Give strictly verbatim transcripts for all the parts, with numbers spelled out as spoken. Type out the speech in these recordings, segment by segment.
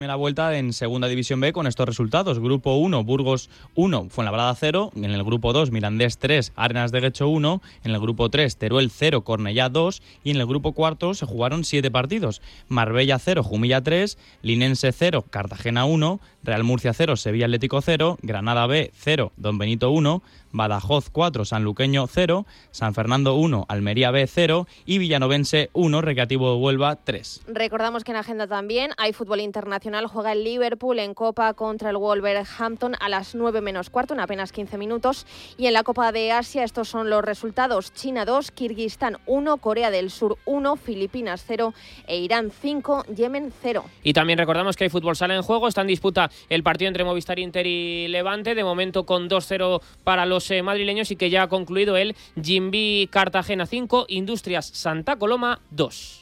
La vuelta en Segunda División B con estos resultados: Grupo uno, Burgos uno, Fuenlabrada cero, en el Grupo dos, Mirandés tres, Arenas de Guecho uno, en el Grupo tres, Teruel cero, Cornellá dos, y en el Grupo cuarto se jugaron siete partidos: Marbella cero, Jumilla tres, Linense cero, Cartagena uno, Real Murcia cero, Sevilla Atlético cero, Granada B cero, Don Benito uno, Badajoz cuatro, Sanluqueño cero, San Fernando uno, Almería B cero y Villanovense uno, Recreativo de Huelva tres. Recordamos que en agenda también hay fútbol internacional. Juega el Liverpool en Copa contra el Wolverhampton a las nueve menos cuarto, en apenas quince minutos. Y en la Copa de Asia estos son los resultados: China dos, Kirguistán uno, Corea del Sur uno, Filipinas cero e Irán cinco, Yemen cero. Y también recordamos que hay fútbol sala en juego. Está en disputa el partido entre Movistar Inter y Levante, de momento con dos cero para los eh, madrileños, y que ya ha concluido el Gimbi Cartagena cinco, Industrias Santa Coloma dos.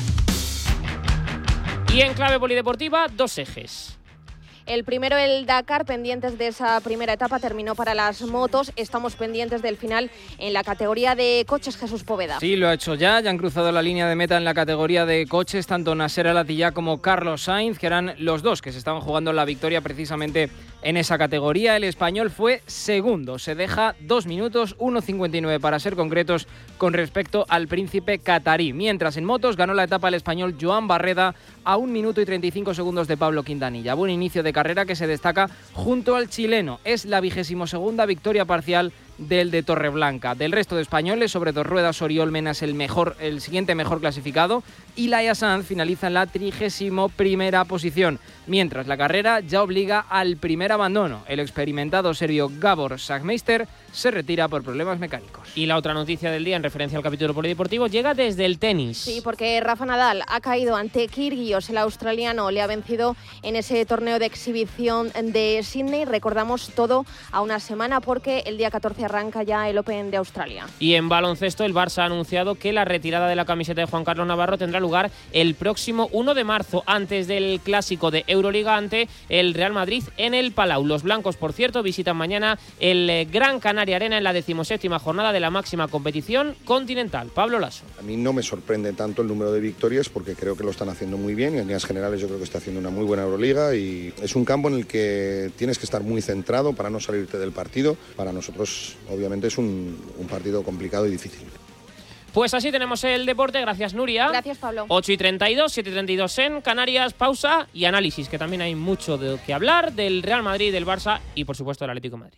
Y en clave polideportiva, dos ejes. El primero, el Dakar, pendientes de esa primera etapa, terminó para las motos. Estamos pendientes del final en la categoría de coches, Jesús Poveda. Sí, lo ha hecho ya. Ya han cruzado la línea de meta en la categoría de coches tanto Nasser Al-Attiyah como Carlos Sainz, que eran los dos que se estaban jugando la victoria precisamente en esa categoría. El español fue segundo. Se deja dos minutos, uno cincuenta y nueve para ser concretos, con respecto al príncipe catarí. Mientras en motos ganó la etapa el español Joan Barreda a un minuto y treinta y cinco segundos de Pablo Quintanilla. Buen inicio de carrera que se destaca junto al chileno. Es la vigésimo segunda victoria parcial del de Torreblanca. Del resto de españoles, sobre dos ruedas, Oriol Mena es el mejor, el siguiente mejor clasificado, y Laia Sanz finaliza en la trigésimo primera posición, mientras la carrera ya obliga al primer abandono. El experimentado serbio Gabor Sagmeister se retira por problemas mecánicos. Y la otra noticia del día en referencia al capítulo polideportivo llega desde el tenis. Sí, porque Rafa Nadal ha caído ante Kyrgios, el australiano. Le ha vencido en ese torneo de exhibición de Sydney. Recordamos todo a una semana, porque el día catorce arranca ya el Open de Australia. Y en baloncesto, el Barça ha anunciado que la retirada de la camiseta de Juan Carlos Navarro tendrá lugar el próximo uno de marzo, antes del clásico de Euroliga ante el Real Madrid en el Palau. Los blancos, por cierto, visitan mañana el Gran Canaria Arena en la decimoséptima jornada de la máxima competición continental. Pablo Lasso. A mí no me sorprende tanto el número de victorias, porque creo que lo están haciendo muy bien, y en líneas generales yo creo que está haciendo una muy buena Euroliga, y es un campo en el que tienes que estar muy centrado para no salirte del partido. Para nosotros obviamente es un, un partido complicado y difícil. Pues así tenemos el deporte. Gracias, Nuria. Gracias, Pablo. ocho y treinta y dos, siete y treinta y dos en Canarias. Pausa y análisis, que también hay mucho de que hablar del Real Madrid, del Barça y, por supuesto, del Atlético de Madrid.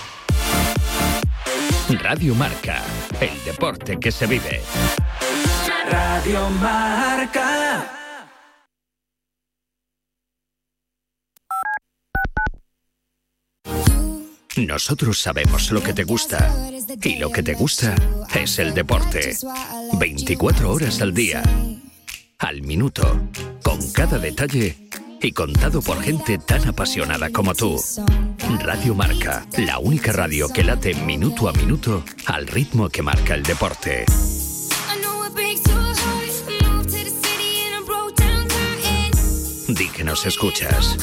Radio Marca, el deporte que se vive. Radio Marca. Nosotros sabemos lo que te gusta, y lo que te gusta es el deporte. veinticuatro horas al día, al minuto, con cada detalle y contado por gente tan apasionada como tú. Radio Marca, la única radio que late minuto a minuto al ritmo que marca el deporte. Di que nos escuchas.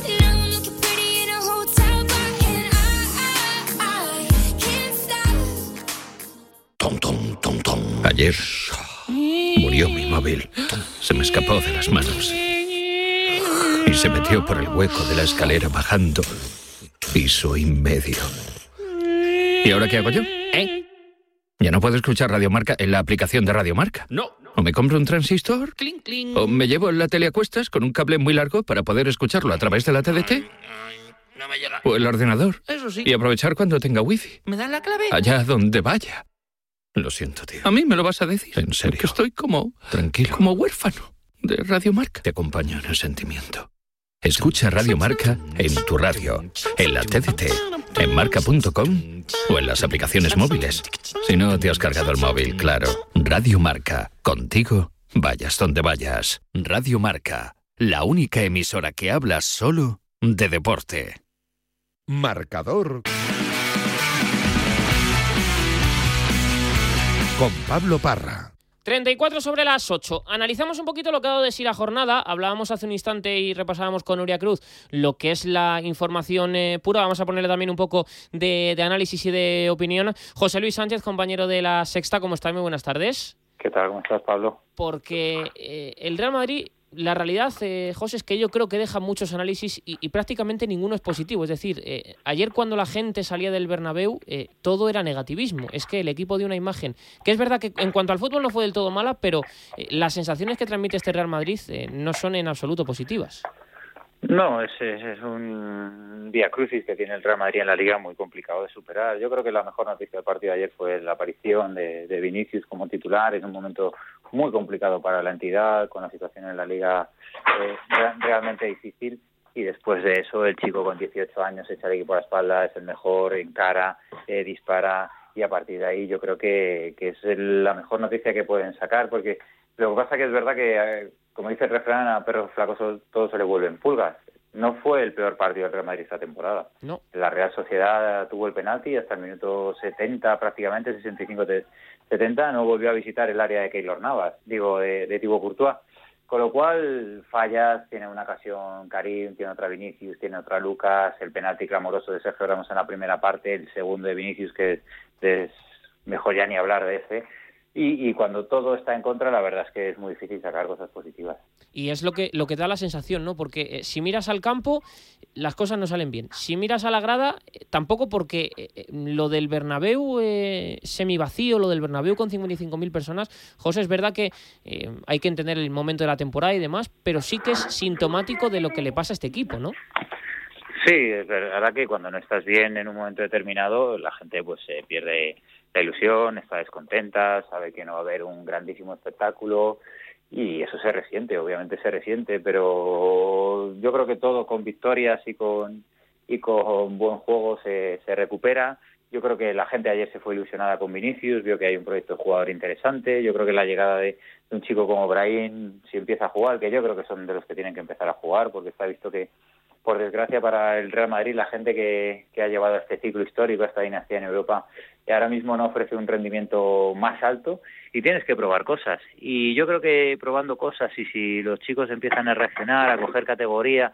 Ayer murió mi móvil. Se me escapó de las manos y se metió por el hueco de la escalera bajando piso y medio. ¿Y ahora qué hago yo? ¿Eh? ¿Ya no puedo escuchar Radio Marca en la aplicación de Radio Marca? No. ¿O me compro un transistor? Cling, cling. ¿O me llevo la tele a cuestas con un cable muy largo para poder escucharlo a través de la T D T? No me llega. ¿O el ordenador? Eso sí. Y aprovechar cuando tenga wifi. ¿Me dan la clave? Allá donde vaya. Lo siento, tío. ¿A mí me lo vas a decir? En serio. Que estoy como... Tranquilo. Como huérfano de Radio Marca. Te acompaño en el sentimiento. Escucha Radio Marca en tu radio, en la T D T, en marca punto com o en las aplicaciones móviles. Si no te has cargado el móvil, claro. Radio Marca. Contigo, vayas donde vayas. Radio Marca. La única emisora que habla solo de deporte. Marcador con Pablo Parra. treinta y cuatro sobre las ocho. Analizamos un poquito lo que ha dado de sí la jornada. Hablábamos hace un instante y repasábamos con Nuria Cruz lo que es la información eh, pura. Vamos a ponerle también un poco de, de análisis y de opinión. José Luis Sánchez, compañero de La Sexta, ¿cómo está? Muy buenas tardes. ¿Qué tal? ¿Cómo estás, Pablo? Porque eh, el Real Madrid la realidad, eh, José, es que yo creo que deja muchos análisis y, y prácticamente ninguno es positivo. Es decir, eh, ayer cuando la gente salía del Bernabéu, eh, todo era negativismo. Es que el equipo dio una imagen, que es verdad que en cuanto al fútbol no fue del todo mala, pero eh, las sensaciones que transmite este Real Madrid eh, no son en absoluto positivas. No, es, es, es un vía crucis que tiene el Real Madrid en la Liga muy complicado de superar. Yo creo que la mejor noticia del partido de ayer fue la aparición de, de Vinicius como titular en un momento muy complicado para la entidad, con la situación en la Liga eh, realmente difícil. Y después de eso, el chico con dieciocho años echa el equipo a la espalda, es el mejor, encara, eh, dispara, y a partir de ahí yo creo que, que es el, la mejor noticia que pueden sacar, porque lo que pasa que es verdad que, eh, como dice el refrán, a perros flacos todos se le vuelven pulgas. No fue el peor partido del Real Madrid esta temporada. No. La Real Sociedad tuvo el penalti hasta el minuto setenta, prácticamente sesenta y cinco setenta, no volvió a visitar el área de Keylor Navas, digo, de, de Thibaut Courtois. Con lo cual, fallas, tiene una ocasión Karim, tiene otra Vinicius, tiene otra Lucas, el penalti clamoroso de Sergio Ramos en la primera parte, el segundo de Vinicius, que es, es mejor ya ni hablar de ese. Y, y cuando todo está en contra, la verdad es que es muy difícil sacar cosas positivas. Y es lo que lo que da la sensación, ¿no? Porque eh, si miras al campo, las cosas no salen bien. Si miras a la grada, eh, tampoco, porque eh, lo del Bernabéu eh, semivacío, lo del Bernabéu con cincuenta y cinco mil personas, José, es verdad que eh, hay que entender el momento de la temporada y demás, pero sí que es sintomático de lo que le pasa a este equipo, ¿no? Sí, es verdad que cuando no estás bien en un momento determinado, la gente pues se pierde la ilusión, está descontenta, sabe que no va a haber un grandísimo espectáculo y eso se resiente, obviamente se resiente, pero yo creo que todo con victorias y con y con buen juego se, se recupera. Yo creo que la gente ayer se fue ilusionada con Vinicius, vio que hay un proyecto de jugador interesante. Yo creo que la llegada de, de un chico como Brahim, si empieza a jugar, que yo creo que son de los que tienen que empezar a jugar, porque está visto que, por desgracia para el Real Madrid, la gente que, que ha llevado este ciclo histórico, esta dinastía en Europa, y ahora mismo no ofrece un rendimiento más alto y tienes que probar cosas. Y yo creo que probando cosas, y si los chicos empiezan a reaccionar, a coger categoría,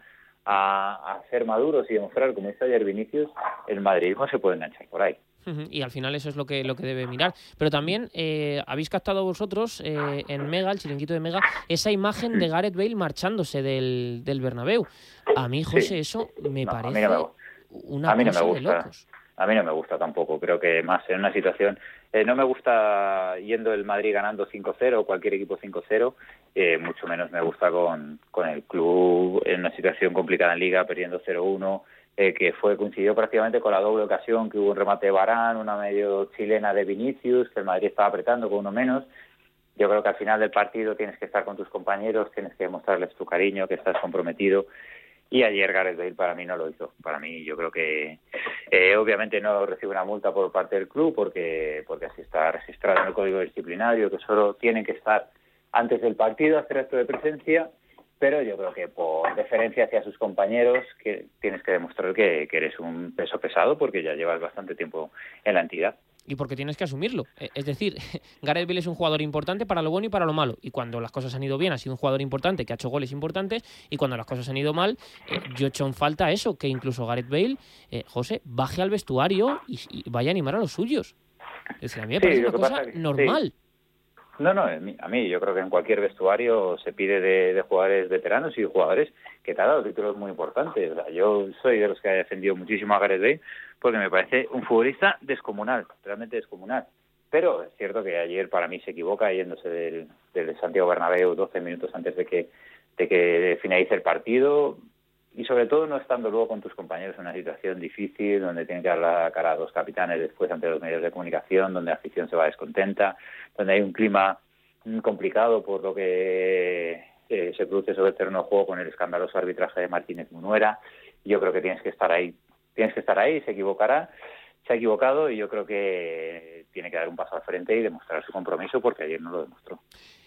a, a ser maduros y demostrar, como hizo ayer Vinicius, el madridismo se puede enganchar por ahí. Y al final eso es lo que lo que debe mirar. Pero también eh, habéis captado vosotros eh, en Mega, el chiringuito de Mega, esa imagen de Gareth Bale marchándose del, del Bernabéu. A mí, José, sí. eso me no, parece a mí no me, una a mí no cosa me gusta. de locos. A mí no me gusta tampoco. Creo que más en una situación... Eh, no me gusta yendo el Madrid ganando cinco cero, cualquier equipo cinco cero, eh, mucho menos me gusta con, con el club en una situación complicada en Liga, perdiendo cero uno, eh, que fue coincidió prácticamente con la doble ocasión, que hubo un remate de Varane, una medio chilena de Vinicius, que el Madrid estaba apretando con uno menos. Yo creo que al final del partido tienes que estar con tus compañeros, tienes que mostrarles tu cariño, que estás comprometido. Y ayer Gareth Bale para mí no lo hizo. Para mí yo creo que eh, obviamente no recibe una multa por parte del club porque porque así está registrado en el código disciplinario, que solo tienen que estar antes del partido, hacer acto de presencia, pero yo creo que por deferencia hacia sus compañeros que tienes que demostrar que, que eres un peso pesado porque ya llevas bastante tiempo en la entidad. Y porque tienes que asumirlo. Es decir, Gareth Bale es un jugador importante para lo bueno y para lo malo. Y cuando las cosas han ido bien, ha sido un jugador importante que ha hecho goles importantes. Y cuando las cosas han ido mal, eh, yo he hecho en falta eso, que incluso Gareth Bale, eh, José, baje al vestuario y, y vaya a animar a los suyos. Es decir, a mí me parece sí, una cosa que, normal. Sí. No, no, a mí yo creo que en cualquier vestuario se pide de, de jugadores veteranos y de jugadores que te han dado títulos muy importantes. O sea, yo soy de los que ha defendido muchísimo a Gareth Bale porque me parece un futbolista descomunal, realmente descomunal. Pero es cierto que ayer para mí se equivoca yéndose del, del Santiago Bernabéu doce minutos antes de que, de que finalice el partido y sobre todo no estando luego con tus compañeros en una situación difícil donde tienen que dar la cara a dos capitanes después ante los medios de comunicación, donde la afición se va descontenta, donde hay un clima complicado por lo que eh, se produce sobre el terreno de juego con el escandaloso arbitraje de Martínez Munuera. Yo creo que tienes que estar ahí, tienes que estar ahí, se equivocará, se ha equivocado y yo creo que tiene que dar un paso al frente y demostrar su compromiso porque ayer no lo demostró.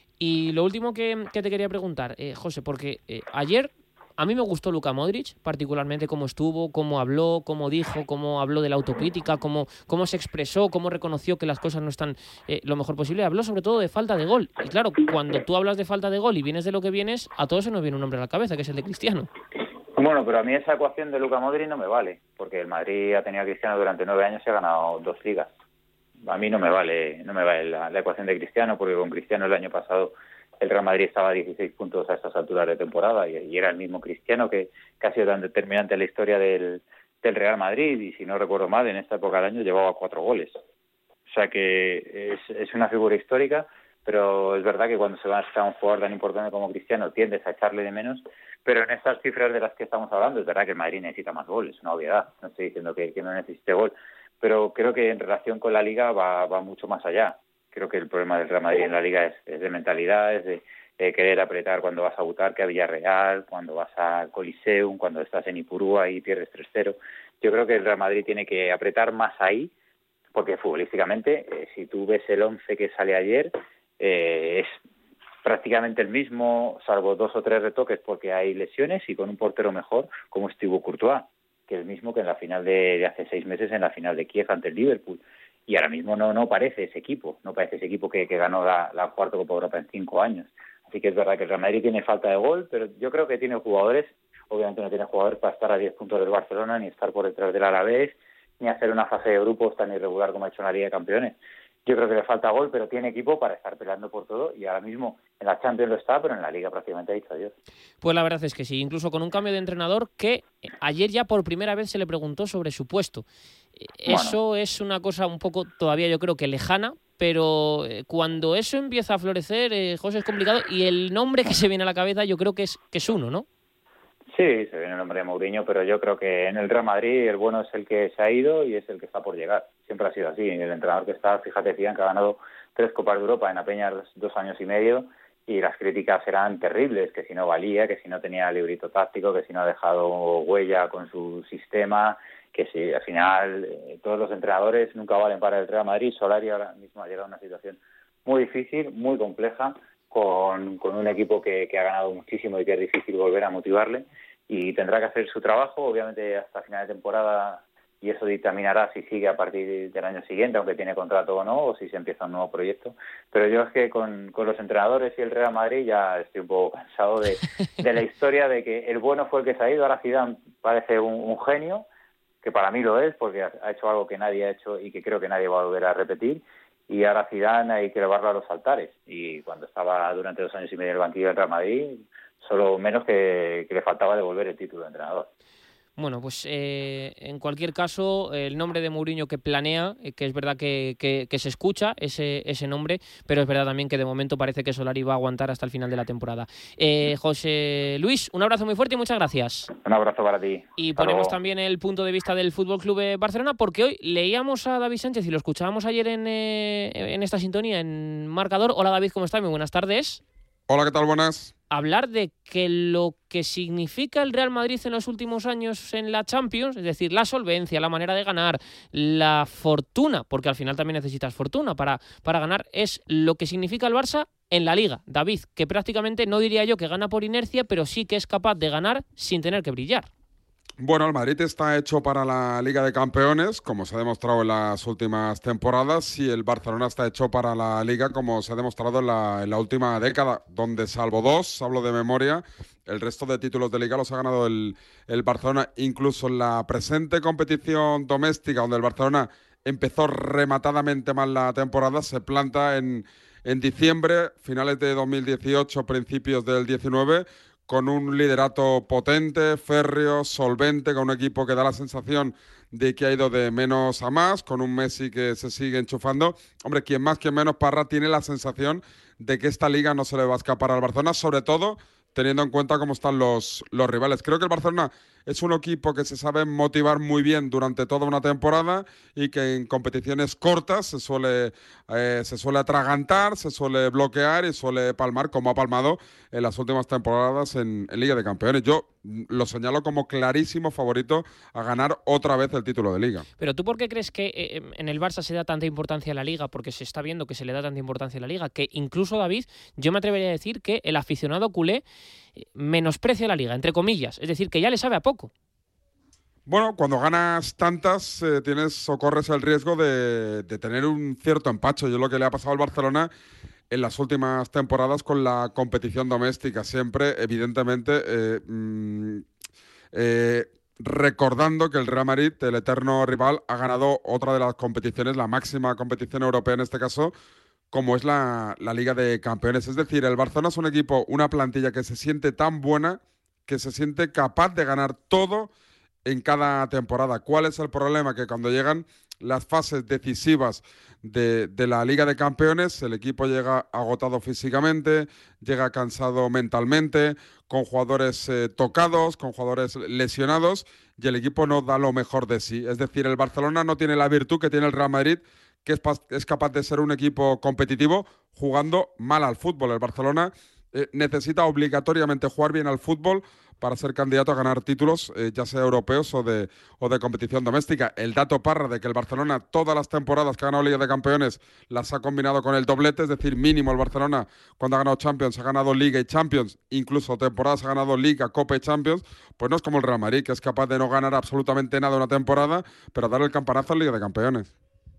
Y lo último que, que te quería preguntar, eh, José, porque eh, ayer a mí me gustó Luka Modric, particularmente cómo estuvo, cómo habló, cómo dijo, cómo habló de la autocrítica, cómo, cómo se expresó, cómo reconoció que las cosas no están eh, lo mejor posible. Habló sobre todo de falta de gol. Y claro, cuando tú hablas de falta de gol y vienes de lo que vienes, a todos se nos viene un nombre a la cabeza, que es el de Cristiano. Bueno, pero a mí esa ecuación de Luka Modric no me vale, porque el Madrid ha tenido a Cristiano durante nueve años y ha ganado dos ligas. A mí no me vale, no me vale la, la ecuación de Cristiano, porque con Cristiano el año pasado el Real Madrid estaba a dieciséis puntos a estas alturas de temporada y, y era el mismo Cristiano que, que ha sido tan determinante en la historia del, del Real Madrid, y si no recuerdo mal, en esta época del año llevaba cuatro goles. O sea que es, es una figura histórica, pero es verdad que cuando se va a un jugador tan importante como Cristiano tiendes a echarle de menos, pero en estas cifras de las que estamos hablando es verdad que el Madrid necesita más goles, una obviedad, no estoy diciendo que, que no necesite gol, pero creo que en relación con la Liga va, va mucho más allá. Creo que el problema del Real Madrid en la Liga es, es de mentalidad, es de eh, querer apretar cuando vas a Butarque, a Villarreal, cuando vas al Coliseum, cuando estás en Ipurúa y pierdes tres cero. Yo creo que el Real Madrid tiene que apretar más ahí, porque futbolísticamente, eh, si tú ves el once que sale ayer, eh, es prácticamente el mismo, salvo dos o tres retoques porque hay lesiones y con un portero mejor como Thibaut Courtois, que es el mismo que en la final de, de hace seis meses, en la final de Kiev ante el Liverpool. Y ahora mismo no no parece ese equipo, no parece ese equipo que, que ganó la, la cuarta Copa Europa en cinco años. Así que es verdad que el Real Madrid tiene falta de gol, pero yo creo que tiene jugadores, obviamente no tiene jugadores para estar a diez puntos del Barcelona, ni estar por detrás del Alavés, ni hacer una fase de grupos tan irregular como ha hecho en la Liga de Campeones. Yo creo que le falta gol, pero tiene equipo para estar peleando por todo, y ahora mismo en la Champions lo está, pero en la Liga prácticamente ha dicho adiós. Pues la verdad es que sí, incluso con un cambio de entrenador que ayer ya por primera vez se le preguntó sobre su puesto. Eso bueno. Es una cosa un poco todavía yo creo que lejana, pero cuando eso empieza a florecer, eh, José, es complicado, y el nombre que se viene a la cabeza yo creo que es, que es uno, ¿no? Sí, se viene el nombre de Mourinho, pero yo creo que en el Real Madrid el bueno es el que se ha ido y es el que está por llegar. Siempre ha sido así. El entrenador que está, fíjate, Zidane, que ha ganado tres Copas de Europa en apenas dos años y medio, y las críticas eran terribles, que si no valía, que si no tenía librito táctico, que si no ha dejado huella con su sistema, que si al final eh, todos los entrenadores nunca valen para el Real Madrid. Solari ahora mismo ha llegado a una situación muy difícil, muy compleja, con, con un equipo que, que ha ganado muchísimo y que es difícil volver a motivarle, y tendrá que hacer su trabajo, obviamente hasta final de temporada, y eso dictaminará si sigue a partir del año siguiente, aunque tiene contrato o no, o si se empieza un nuevo proyecto. Pero yo es que con, con los entrenadores y el Real Madrid ya estoy un poco cansado de, de la historia de que el bueno fue el que se ha ido. Ahora Zidane parece un, un genio, que para mí lo es, porque ha hecho algo que nadie ha hecho y que creo que nadie va a volver a repetir, y ahora Zidane hay que elevarlo a los altares, y cuando estaba durante dos años y medio en el banquillo del Real Madrid, solo menos que, que le faltaba devolver el título de entrenador. Bueno, pues eh, en cualquier caso, el nombre de Mourinho que planea, eh, que es verdad que, que, que se escucha ese, ese nombre, pero es verdad también que de momento parece que Solari va a aguantar hasta el final de la temporada. Eh, José Luis, un abrazo muy fuerte y muchas gracias. Un abrazo para ti. Y hasta ponemos luego. También el punto de vista del F C Club Barcelona, porque hoy leíamos a David Sánchez y lo escuchábamos ayer en, eh, en esta sintonía, en Marcador. Hola David, ¿cómo estás? Muy buenas tardes. Hola, ¿qué tal? Buenas. Hablar de que lo que significa el Real Madrid en los últimos años en la Champions, es decir, la solvencia, la manera de ganar, la fortuna, porque al final también necesitas fortuna para, para ganar, es lo que significa el Barça en la Liga. David, que prácticamente no diría yo que gana por inercia, pero sí que es capaz de ganar sin tener que brillar. Bueno, el Madrid está hecho para la Liga de Campeones, como se ha demostrado en las últimas temporadas, y el Barcelona está hecho para la Liga, como se ha demostrado en la, en la última década, donde salvo dos, hablo de memoria, el resto de títulos de Liga los ha ganado el, el Barcelona. Incluso en la presente competición doméstica, donde el Barcelona empezó rematadamente mal la temporada, se planta en, en diciembre, finales de dos mil dieciocho, principios del diecinueve, con un liderato potente, férreo, solvente, con un equipo que da la sensación de que ha ido de menos a más, con un Messi que se sigue enchufando. Hombre, quien más, quien menos, Parra, tiene la sensación de que esta Liga no se le va a escapar al Barcelona, sobre todo teniendo en cuenta cómo están los, los rivales. Creo que el Barcelona es un equipo que se sabe motivar muy bien durante toda una temporada y que en competiciones cortas se suele, eh, se suele atragantar, se suele bloquear y suele palmar, como ha palmado en las últimas temporadas en, en Liga de Campeones. Yo lo señalo como clarísimo favorito a ganar otra vez el título de Liga. Pero ¿tú por qué crees que eh, en el Barça se da tanta importancia a la Liga? Porque se está viendo que se le da tanta importancia a la Liga, que incluso, David, yo me atrevería a decir que el aficionado culé menosprecia la Liga, entre comillas, es decir, que ya le sabe a poco. Bueno, cuando ganas tantas eh, tienes o corres el riesgo de, de tener un cierto empacho. Yo lo que le ha pasado al Barcelona en las últimas temporadas con la competición doméstica, siempre, evidentemente, eh, mm, eh, recordando que el Real Madrid, el eterno rival, ha ganado otra de las competiciones, la máxima competición europea en este caso, como es la, la Liga de Campeones. Es decir, el Barcelona es un equipo, una plantilla que se siente tan buena, que se siente capaz de ganar todo en cada temporada. ¿Cuál es el problema? Que cuando llegan las fases decisivas de, de la Liga de Campeones, el equipo llega agotado físicamente, llega cansado mentalmente, con jugadores eh, tocados, con jugadores lesionados, y el equipo no da lo mejor de sí. Es decir, el Barcelona no tiene la virtud que tiene el Real Madrid, que es, es capaz de ser un equipo competitivo jugando mal al fútbol. El Barcelona eh, necesita obligatoriamente jugar bien al fútbol para ser candidato a ganar títulos, eh, ya sea europeos o de, o de competición doméstica. El dato Parra de que el Barcelona todas las temporadas que ha ganado Liga de Campeones las ha combinado con el doblete, es decir, mínimo el Barcelona cuando ha ganado Champions ha ganado Liga y Champions, incluso temporadas ha ganado Liga, Copa y Champions, pues no es como el Real Madrid, que es capaz de no ganar absolutamente nada una temporada, pero dar el campanazo en Liga de Campeones.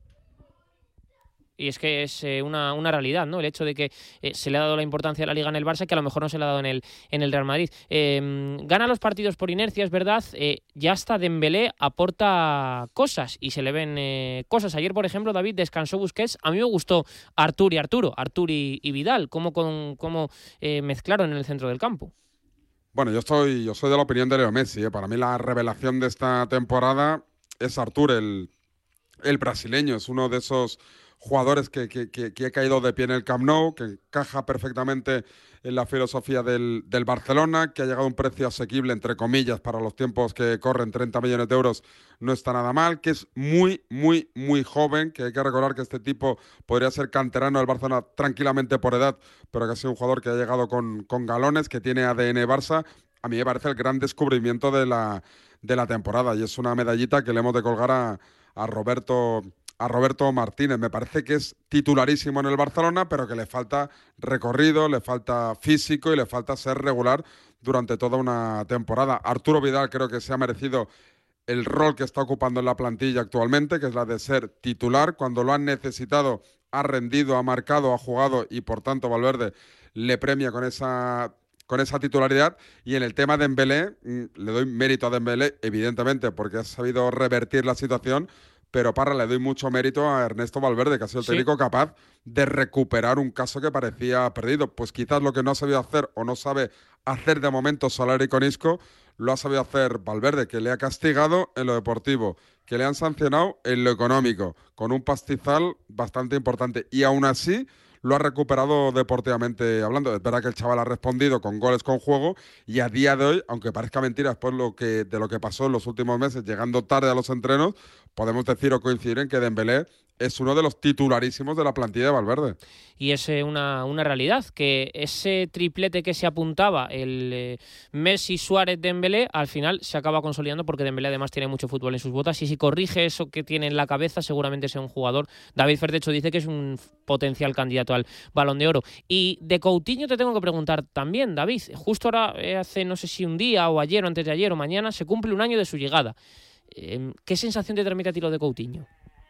Y es que es eh, una, una realidad, ¿no? El hecho de que eh, se le ha dado la importancia a la Liga en el Barça, que a lo mejor no se le ha dado en el, en el Real Madrid. Eh, gana los partidos por inercia, es verdad. Eh, ya hasta Dembélé aporta cosas y se le ven eh, cosas. Ayer, por ejemplo, David, descansó Busquets. A mí me gustó Artur y Arturo, Artur y, y Vidal, cómo, con, cómo eh, mezclaron en el centro del campo. Bueno, yo estoy, yo soy de la opinión de Leo Messi. ¿eh? Para mí la revelación de esta temporada es Artur, el, el brasileño. Es uno de esos jugadores que, que, que, que ha caído de pie en el Camp Nou, que encaja perfectamente en la filosofía del, del Barcelona, que ha llegado a un precio asequible, entre comillas, para los tiempos que corren, treinta millones de euros, no está nada mal, que es muy, muy, muy joven, que hay que recordar que este tipo podría ser canterano del Barcelona tranquilamente por edad, pero que ha sido un jugador que ha llegado con, con galones, que tiene A D N Barça. A mí me parece el gran descubrimiento de la, de la temporada, y es una medallita que le hemos de colgar a, a Roberto... a Roberto Martínez. Me parece que es titularísimo en el Barcelona, pero que le falta recorrido, le falta físico y le falta ser regular durante toda una temporada. Arturo Vidal creo que se ha merecido el rol que está ocupando en la plantilla actualmente, que es la de ser titular. Cuando lo han necesitado, ha rendido, ha marcado, ha jugado, y por tanto Valverde le premia con esa... con esa titularidad. Y en el tema de Dembélé, le doy mérito a Dembélé, evidentemente, porque ha sabido revertir la situación, pero Parra, le doy mucho mérito a Ernesto Valverde, que ha sido el técnico sí. capaz de recuperar un caso que parecía perdido. Pues quizás lo que no ha sabido hacer o no sabe hacer de momento Solari con Isco, lo ha sabido hacer Valverde, que le ha castigado en lo deportivo, que le han sancionado en lo económico, con un pastizal bastante importante. Y aún así lo ha recuperado deportivamente hablando. Es verdad que el chaval ha respondido con goles con juego, y a día de hoy, aunque parezca mentira después lo que, de lo que pasó en los últimos meses, llegando tarde a los entrenos, podemos decir o coincidir en que Dembélé es uno de los titularísimos de la plantilla de Valverde. Y es eh, una, una realidad, que ese triplete que se apuntaba, el eh, Messi, Suárez, Dembélé, al final se acaba consolidando, porque Dembélé además tiene mucho fútbol en sus botas, y si corrige eso que tiene en la cabeza, seguramente sea un jugador. David Fer, de hecho, dice que es un potencial candidato al Balón de Oro. Y de Coutinho te tengo que preguntar también, David. Justo ahora, eh, hace no sé si un día o ayer o antes de ayer o mañana, se cumple un año de su llegada. Eh, ¿Qué sensación te transmite a ti lo de Coutinho?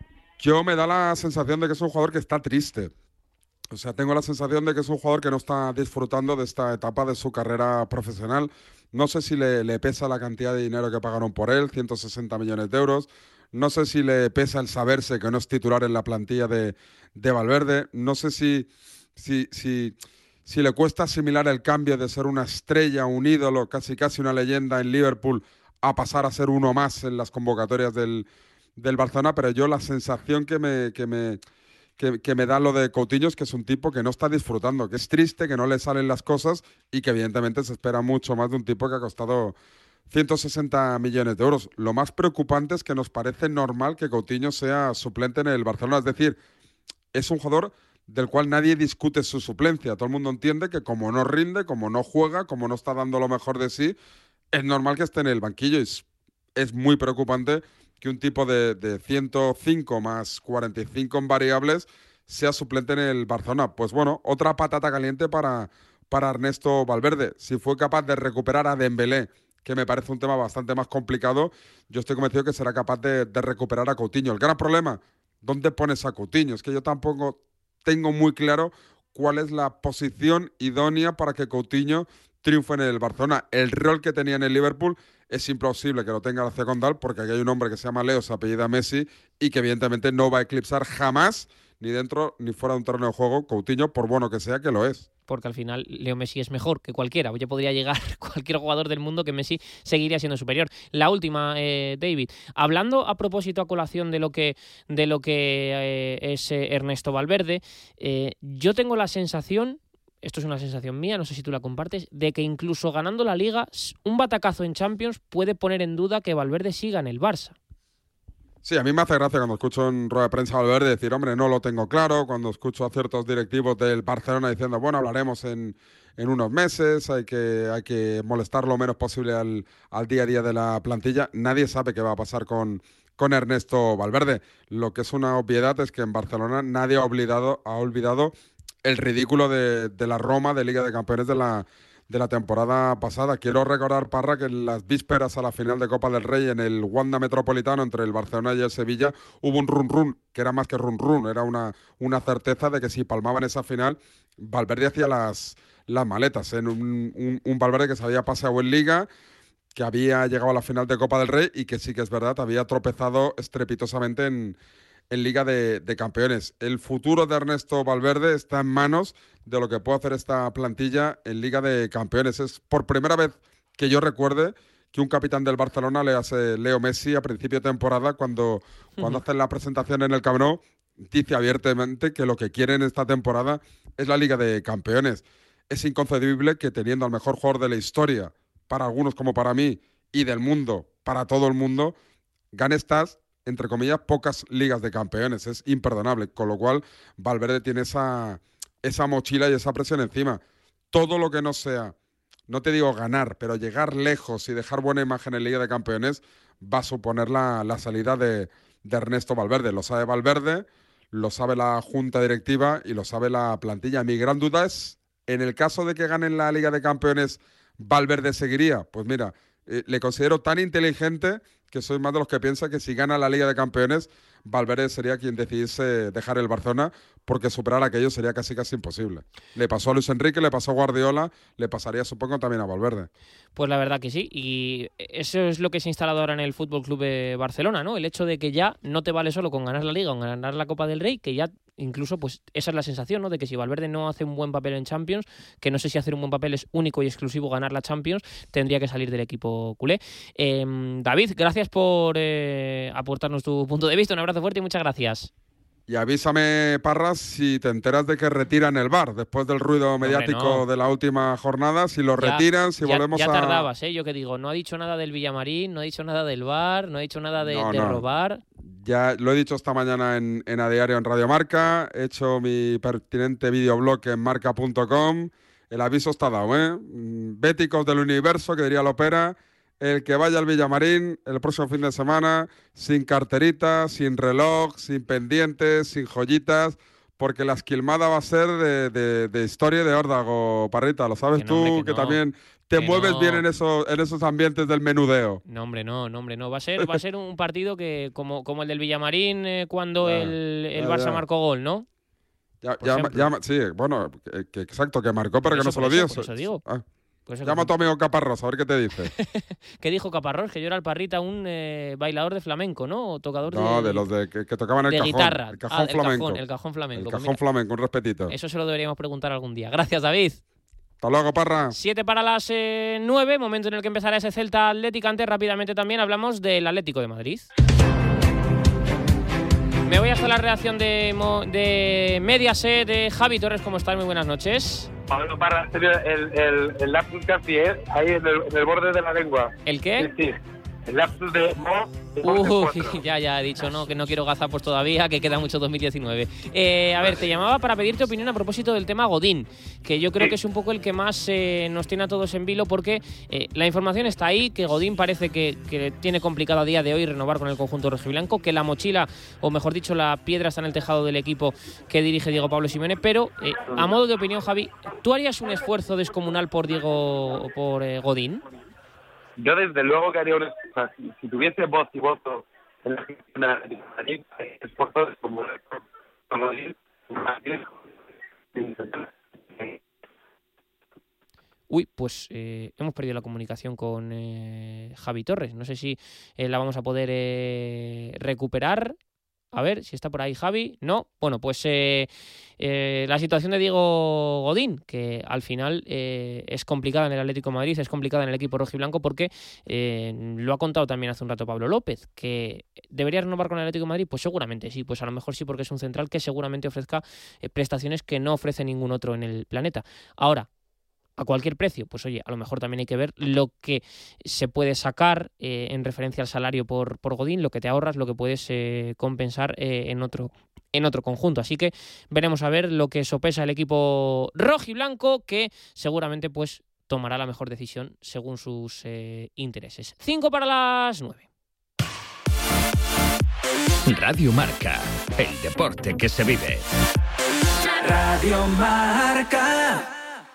Yo me da la sensación de que es un jugador que está triste. O sea, tengo la sensación de que es un jugador que no está disfrutando de esta etapa de su carrera profesional. No sé si le, le pesa la cantidad de dinero que pagaron por él, ciento sesenta millones de euros. No sé si le pesa el saberse que no es titular en la plantilla de, de Valverde. No sé si, si, si, si le cuesta asimilar el cambio de ser una estrella, un ídolo, casi casi una leyenda en Liverpool, a pasar a ser uno más en las convocatorias del, del Barcelona. Pero yo la sensación que me, que, me, que, que me da lo de Coutinho es que es un tipo que no está disfrutando, que es triste, que no le salen las cosas, y que evidentemente se espera mucho más de un tipo que ha costado ciento sesenta millones de euros. Lo más preocupante es que nos parece normal que Coutinho sea suplente en el Barcelona. Es decir, es un jugador del cual nadie discute su suplencia. Todo el mundo entiende que como no rinde, como no juega, como no está dando lo mejor de sí, es normal que esté en el banquillo. Y es, es muy preocupante que un tipo de, de ciento cinco más cuarenta y cinco en variables sea suplente en el Barcelona. Pues bueno, otra patata caliente para, para Ernesto Valverde. Si fue capaz de recuperar a Dembélé, que me parece un tema bastante más complicado, yo estoy convencido que será capaz de, de recuperar a Coutinho. El gran problema, ¿dónde pones a Coutinho? Es que yo tampoco tengo muy claro cuál es la posición idónea para que Coutinho triunfe en el Barcelona. El rol que tenía en el Liverpool es imposible que lo tenga García Condal, porque aquí hay un hombre que se llama Leo, se apellida Messi, y que evidentemente no va a eclipsar jamás ni dentro ni fuera de un terreno de juego, Coutinho, por bueno que sea, que lo es. Porque al final Leo Messi es mejor que cualquiera. Ya podría llegar cualquier jugador del mundo que Messi seguiría siendo superior. La última, eh, David. Hablando a propósito a colación de lo que, de lo que eh, es eh, Ernesto Valverde, eh, yo tengo la sensación, esto es una sensación mía, no sé si tú la compartes, de que incluso ganando la Liga, un batacazo en Champions puede poner en duda que Valverde siga en el Barça. Sí, a mí me hace gracia cuando escucho en rueda de prensa a Valverde decir, hombre, no lo tengo claro, cuando escucho a ciertos directivos del Barcelona diciendo, bueno, hablaremos en, en unos meses, hay que, hay que molestar lo menos posible al, al día a día de la plantilla. Nadie sabe qué va a pasar con, con Ernesto Valverde. Lo que es una obviedad es que en Barcelona nadie ha olvidado, ha olvidado el ridículo de, de la Roma de Liga de Campeones de la de la temporada pasada. Quiero recordar, Parra, que en las vísperas a la final de Copa del Rey en el Wanda Metropolitano entre el Barcelona y el Sevilla hubo un run-run, que era más que run-run, era una, una certeza de que si palmaban esa final, Valverde hacía las, las maletas. En un, un, un Valverde que se había paseado en Liga, que había llegado a la final de Copa del Rey y que sí que es verdad, había tropezado estrepitosamente en, en Liga de, de Campeones. El futuro de Ernesto Valverde está en manos de lo que puede hacer esta plantilla en Liga de Campeones. Es por primera vez que yo recuerde que un capitán del Barcelona le hace Leo Messi a principio de temporada cuando, cuando uh-huh. hacen la presentación en el Camp Nou, dice abiertamente que lo que quieren esta temporada es la Liga de Campeones. Es inconcebible que teniendo al mejor jugador de la historia, para algunos como para mí, y del mundo, para todo el mundo, gane estas, entre comillas, pocas Ligas de Campeones. Es imperdonable, con lo cual Valverde tiene esa, esa mochila y esa presión encima. Todo lo que no sea, no te digo ganar, pero llegar lejos y dejar buena imagen en Liga de Campeones va a suponer la, la salida de, de Ernesto Valverde. Lo sabe Valverde, lo sabe la Junta Directiva y lo sabe la plantilla. Mi gran duda es, en el caso de que ganen la Liga de Campeones, ¿Valverde seguiría? Pues mira, eh, le considero tan inteligente que soy más de los que piensa que si gana la Liga de Campeones, Valverde sería quien decidiese dejar el Barcelona, porque superar aquello sería casi casi imposible. Le pasó a Luis Enrique, le pasó a Guardiola, le pasaría supongo también a Valverde. Pues la verdad que sí, y eso es lo que se ha instalado ahora en el Fútbol Club de Barcelona, ¿no? El hecho de que ya no te vale solo con ganar la Liga o ganar la Copa del Rey, que ya incluso pues esa es la sensación, ¿no? De que si Valverde no hace un buen papel en Champions, que no sé si hacer un buen papel es único y exclusivo ganar la Champions, tendría que salir del equipo culé. Eh, David, gracias por eh, aportarnos tu punto de vista, un abrazo fuerte y muchas gracias. Y avísame, Parras, si te enteras de que retiran el V A R después del ruido mediático Hombre, no. de la última jornada, si lo ya, retiran, si ya, volvemos ya a... Ya tardabas, ¿eh? Yo que digo, no ha dicho nada del Villamarín, no ha dicho nada del V A R, no ha dicho nada de, no, de no. robar. Ya lo he dicho esta mañana en, en A Diario en Radio Marca, he hecho mi pertinente videoblog en marca punto com, el aviso está dado, ¿eh? Béticos del universo, que diría Lopera, el que vaya al Villamarín el próximo fin de semana, sin carterita, sin reloj, sin pendientes, sin joyitas, porque la esquilmada va a ser de, de, de historia de órdago, Parrita, lo sabes que no, tú, hombre, que, que no. también te que mueves no. bien en esos, en esos ambientes del menudeo. No, hombre, no, no, hombre, no. Va a ser, va a ser un partido que como, como el del Villamarín eh, cuando ya, el, el ya, Barça ya. marcó gol, ¿no? Ya, ya, ya, sí, bueno, que, que exacto, que marcó, pero eso, que no se lo dio. Por eso digo. Ah. Pues Llama a tu amigo Caparrós, a ver qué te dice. ¿Qué dijo Caparrós? Que yo era el Parrita, un eh, bailador de flamenco, ¿no? O tocador no, de... de los de, que, que tocaban el de cajón. guitarra. El cajón ah, flamenco. El cajón, el cajón flamenco. El cajón pues mira, flamenco, un respetito. Eso se lo deberíamos preguntar algún día. Gracias, David. Hasta luego, Parra. Siete para las eh, nueve, momento en el que empezará ese Celta Atlético. Antes, rápidamente también hablamos del Atlético de Madrid. Me voy hasta la redacción de, de Mediaset, de Javi Torres. ¿Cómo estás? Muy buenas noches. Pablo Parra, el, el, el lapsus casi, ¿eh? Ahí en el, en el borde de la lengua. ¿El qué? Sí, sí. El lapsus de... Uy, ya, ya he dicho, no, que no quiero gazapos todavía, que queda mucho dos mil diecinueve. Eh, a ver, te llamaba para pedirte opinión a propósito del tema Godín, que yo creo que es un poco el que más eh, nos tiene a todos en vilo, porque eh, la información está ahí, que Godín parece que, que tiene complicado a día de hoy renovar con el conjunto rojiblanco, que la mochila, o mejor dicho, la piedra está en el tejado del equipo que dirige Diego Pablo Simeone, pero eh, a modo de opinión, Javi, ¿tú harías un esfuerzo descomunal por Diego por eh, Godín? Yo desde luego que haría un esfuerzo. Si, si tuviese voz y voto en la gestión de la Atlético, esfuerzo como Uy, pues eh, hemos perdido la comunicación con eh, Javi Torres. No sé si eh, la vamos a poder eh, recuperar. A ver si está por ahí Javi. No. Bueno, pues eh, eh, la situación de Diego Godín, que al final eh, es complicada en el Atlético de Madrid, es complicada en el equipo rojiblanco porque eh, lo ha contado también hace un rato Pablo López, que debería renovar con el Atlético de Madrid. Pues seguramente sí, pues a lo mejor sí, porque es un central que seguramente ofrezca eh, prestaciones que no ofrece ningún otro en el planeta. Ahora, a cualquier precio, pues oye, a lo mejor también hay que ver lo que se puede sacar eh, en referencia al salario por, por Godín, lo que te ahorras, lo que puedes eh, compensar eh, en otro en otro conjunto. Así que veremos a ver lo que sopesa el equipo rojiblanco, que seguramente pues tomará la mejor decisión según sus eh, intereses. Cinco para las nueve. Radio Marca, el deporte que se vive. Radio Marca.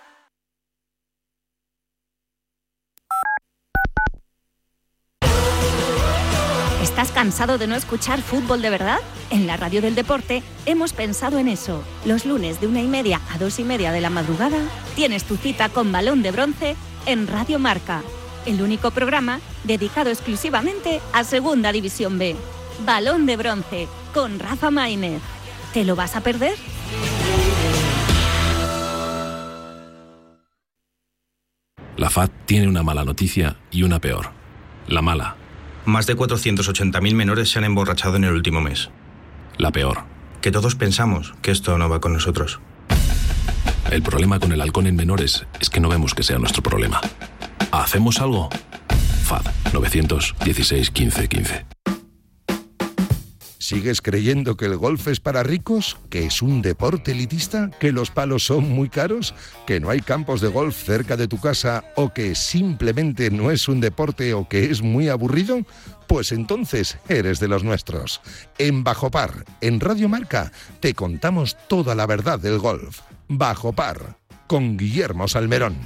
¿Estás cansado de no escuchar fútbol de verdad? En la Radio del Deporte hemos pensado en eso. Los lunes de una y media a dos y media de la madrugada tienes tu cita con Balón de Bronce en Radio Marca, el único programa dedicado exclusivamente a Segunda División B. Balón de Bronce con Rafa Maínez. ¿Te lo vas a perder? La F A D tiene una mala noticia y una peor. La mala. Más de cuatrocientos ochenta mil menores se han emborrachado en el último mes. La peor. Que todos pensamos que esto no va con nosotros. El problema con el alcohol en menores es que no vemos que sea nuestro problema. ¿Hacemos algo? F A D nueve uno seis, quince, quince. ¿Sigues creyendo que el golf es para ricos? ¿Que es un deporte elitista? ¿Que los palos son muy caros? ¿Que no hay campos de golf cerca de tu casa? ¿O que simplemente no es un deporte o que es muy aburrido? Pues entonces eres de los nuestros. En Bajo Par, en Radio Marca, te contamos toda la verdad del golf. Bajo Par, con Guillermo Salmerón.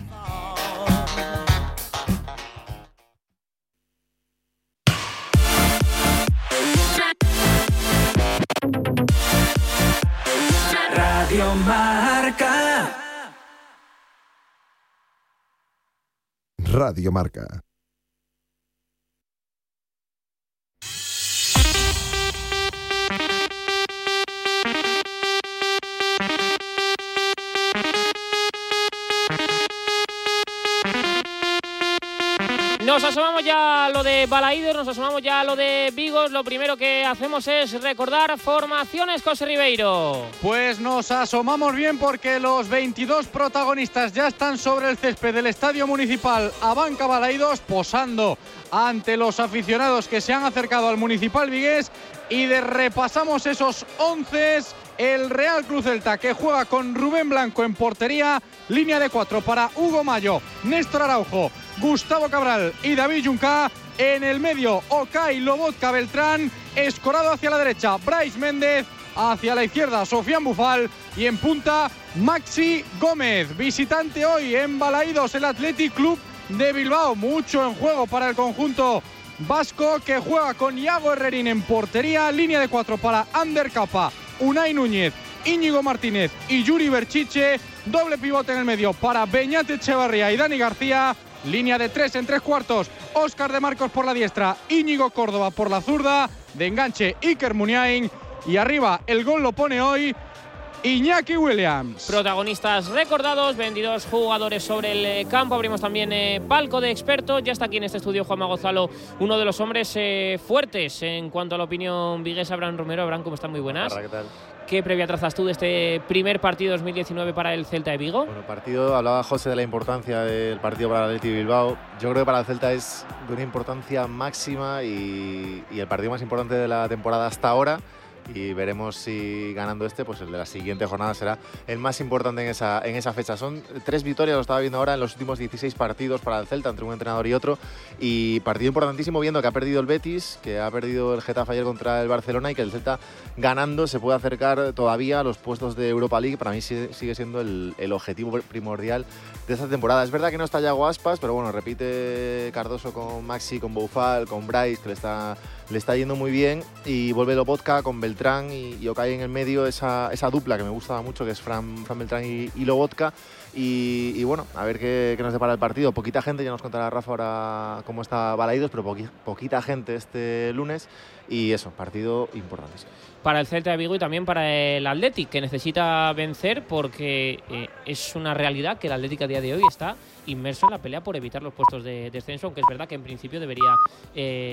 Radio Marca. Radio Marca. Nos asomamos ya a lo de Balaídos, nos asomamos ya a lo de Vigos. Lo primero que hacemos es recordar formaciones, José Ribeiro. Pues nos asomamos bien porque los veintidós protagonistas ya están sobre el césped del Estadio Municipal Abanca Balaídos, posando ante los aficionados que se han acercado al Municipal Vigués, y de repasamos esos once. El Real Cruz Celta, que juega con Rubén Blanco en portería, línea de cuatro para Hugo Mayo, Néstor Araujo, Gustavo Cabral y David Junca. En el medio, Okay, Lobotka, Beltrán, Escorado hacia la derecha, Brais Méndez, hacia la izquierda, Sofián Bufal, y en punta, Maxi Gómez. Visitante hoy en Balaídos, el Athletic Club de Bilbao. Mucho en juego para el conjunto vasco, que juega con Iago Herrerín en portería, línea de cuatro para Ander Capa, Unai Núñez, Íñigo Martínez y Yuri Berchiche. Doble pivote en el medio para Beñat Echevarría y Dani García. Línea de tres en tres cuartos, Óscar de Marcos por la diestra, Íñigo Córdoba por la zurda. De enganche, Iker Muniain. Y arriba el gol lo pone hoy Iñaki Williams. Protagonistas recordados, veintidós jugadores sobre el campo. Abrimos también eh, palco de expertos. Ya está aquí en este estudio Juanma Gonzalo, uno de los hombres eh, fuertes en cuanto a la opinión viguesa. Abraham Romero. Abraham, ¿cómo están? Muy buenas. Hola, ¿qué tal? ¿Qué previa trazas tú de este primer partido dos mil diecinueve para el Celta de Vigo? Bueno, partido, hablaba José de la importancia del partido para el Athletic Bilbao. Yo creo que para el Celta es de una importancia máxima y, y el partido más importante de la temporada hasta ahora. Y veremos si ganando este, pues el de la siguiente jornada será el más importante en esa, en esa fecha. Son tres victorias, lo estaba viendo ahora, en los últimos dieciséis partidos para el Celta, entre un entrenador y otro. Y partido importantísimo, viendo que ha perdido el Betis, que ha perdido el Getafe ayer contra el Barcelona, y que el Celta ganando se puede acercar todavía a los puestos de Europa League. Para mí sigue siendo el, el objetivo primordial de esta temporada. Es verdad que no está Yago Aspas, pero bueno, repite Cardoso con Maxi, con Boufal, con Brais, que le está, le está yendo muy bien. Y vuelve Lobotka con Beltrán Beltrán y, y Ocaí en el medio, esa, esa dupla que me gustaba mucho, que es Fran, Fran Beltrán y, y Lobotka. Y, y bueno, a ver qué, qué nos depara el partido. Poquita gente, ya nos contará Rafa ahora cómo está Balaidos, pero poqui, poquita gente este lunes. Y eso, partido importante. Sí. Para el Celta de Vigo y también para el Athletic, que necesita vencer porque eh, es una realidad que el Athletic a día de hoy está inmerso en la pelea por evitar los puestos de descenso, aunque es verdad que en principio debería... Eh,